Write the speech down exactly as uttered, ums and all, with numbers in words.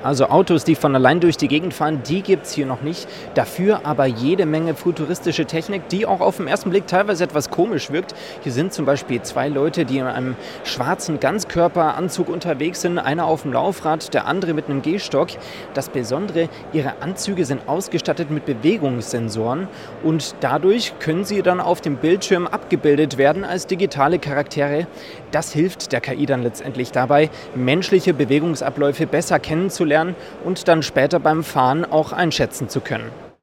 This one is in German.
Also Autos, die von allein durch die Gegend fahren, die gibt es hier noch nicht. Dafür aber jede Menge futuristische Technik, die auch auf den ersten Blick teilweise etwas komisch wirkt. Hier sind zum Beispiel zwei Leute, die in einem schwarzen Ganzkörperanzug unterwegs sind. Einer auf dem Laufrad, der andere mit einem Gehstock. Das Besondere, ihre Anzüge sind ausgestattet mit Bewegungssensoren und dadurch können sie dann auf dem Bildschirm abgebildet werden als digitale Charaktere. Das hilft der K I dann letztendlich dabei, menschliche Bewegungsabläufe besser kennenzulernen und dann später beim Fahren auch einschätzen zu können.